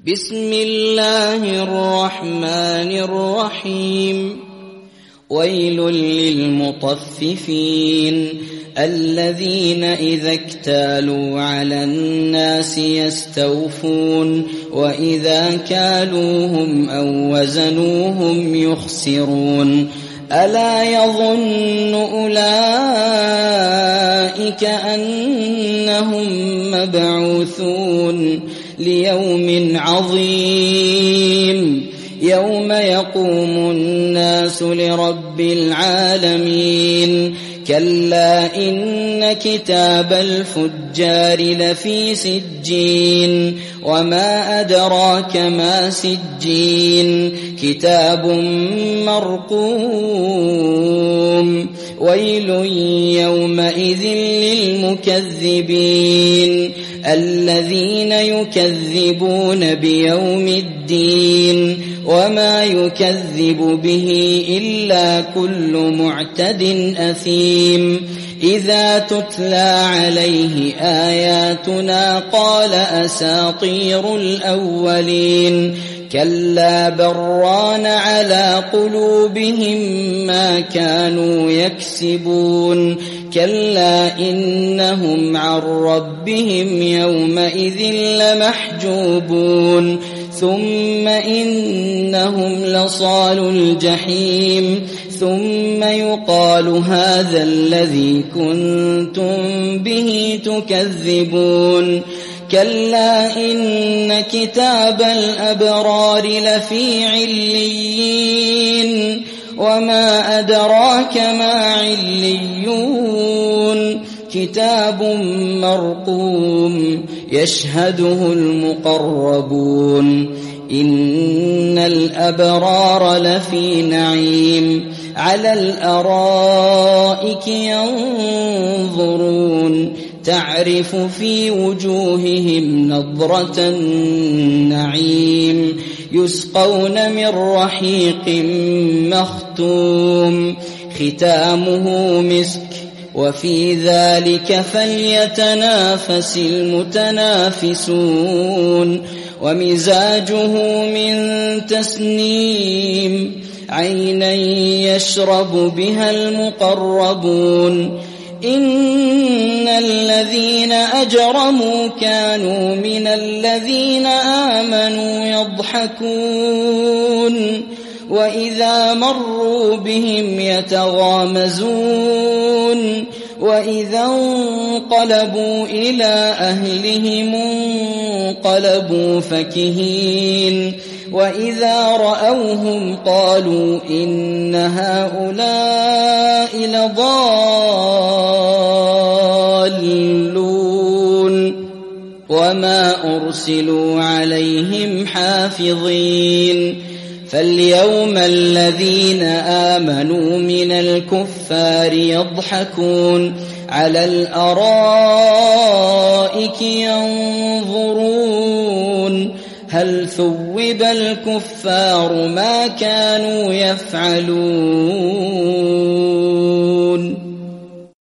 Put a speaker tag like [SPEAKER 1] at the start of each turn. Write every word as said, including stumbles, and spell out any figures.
[SPEAKER 1] بسم الله الرحمن الرحيم ويل للمطففين الذين إذا اكتالوا على الناس يستوفون وإذا كالوهم أو وزنوهم يخسرون ألا يظن أولئك أنهم مبعوثون ليوم عظيم يوم يقوم الناس لرب العالمين كلا إن كتاب الفجار لفي سجين وما أدراك ما سجين كتاب مرقوم ويل يومئذ للمكذبين الذين يكذبون بيوم الدين وما يكذب به إلا كل معتد أثيم إذا تتلى عليه آياتنا قال أساطير الأولين كلا بران على قلوبهم ما كانوا يكسبون كلا إنهم عن ربهم يومئذ لمحجوبون ثم إنهم لصالو الجحيم ثم يقال هذا الذي كنتم به تكذبون كلا إن كتاب الأبرار لفي عليين وما أدراك ما عليون كتاب مرقوم يشهده المقربون إن الأبرار لفي نعيم على الأرائك ينظرون تعرف في وجوههم نضرة النعيم يسقون من رحيق مختوم ختامه مسك وفي ذلك فليتنافس المتنافسون ومزاجه من تسنيم عينا يشرب بها المقربون إن الذين أجرموا كانوا من الذين آمنوا يضحكون وإذا مروا بهم يتغامزون وإذا انقلبوا إلى أهلهم انقلبوا فكهين وإذا رأوهم قالوا إن هؤلاء لضالون وما أرسلوا عليهم حافظين فاليوم الذين آمنوا من الكفار يضحكون على الأرائك ينظرون هل ثوب الكفار ما كانوا يفعلون